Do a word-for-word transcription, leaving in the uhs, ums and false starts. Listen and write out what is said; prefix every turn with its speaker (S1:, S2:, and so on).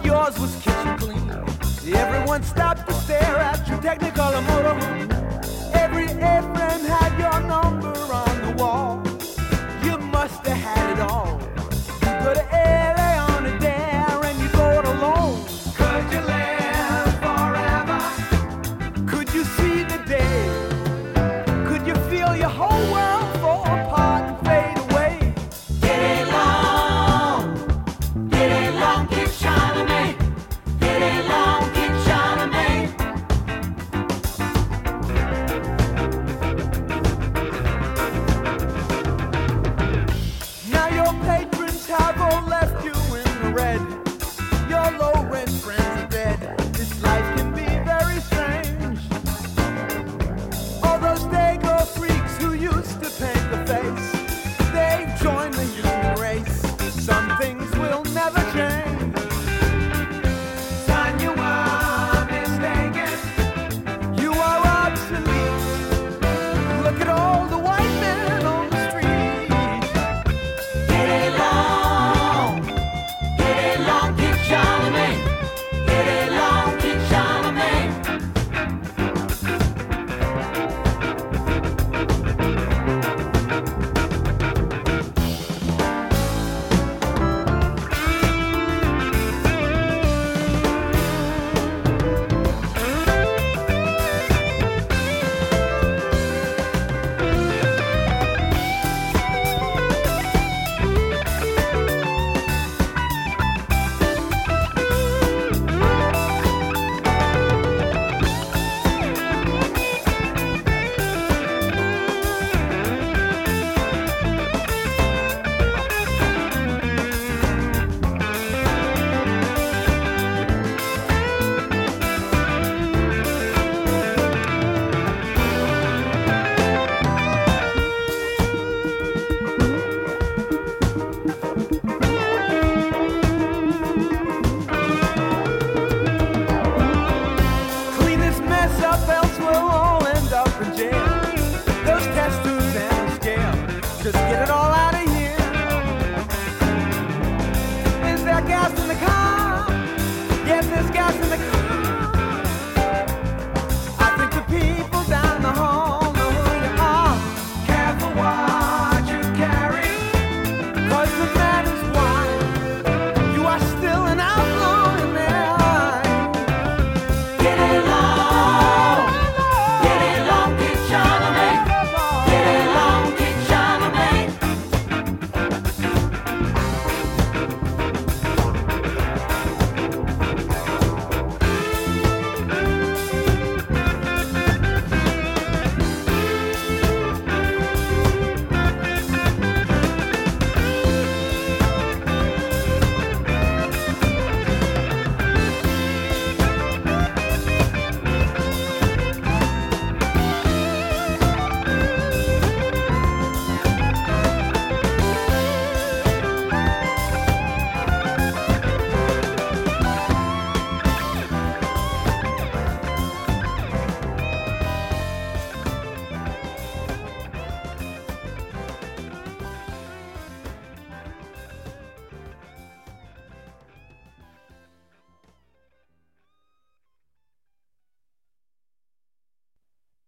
S1: yours was kitchen clean. Everyone stopped to stare at your Technicolor motorhome. Every A-frame had your number on the wall. You must have had it all. You go to L A on a dare and you go it alone. Could you live forever? Could you see the day? Could you feel your whole world fall apart and fade away?
S2: Get it long, get it long, keep shining me. Get it long, keep shining me.
S1: Now your patrons have all left you in the red. Your low rent friends are dead. This life can be very strange. All those Dago freaks who used to paint the face, they've joined the human race. Some things will never change. Son, you are mistaken. You are obsolete. Look at all the white men on the street.
S2: Get it long, get it long, keep shining me. Get it long, keep shining me.
S1: Clean this mess up, else we'll all end up in jail. Those testers and the scale, just get it all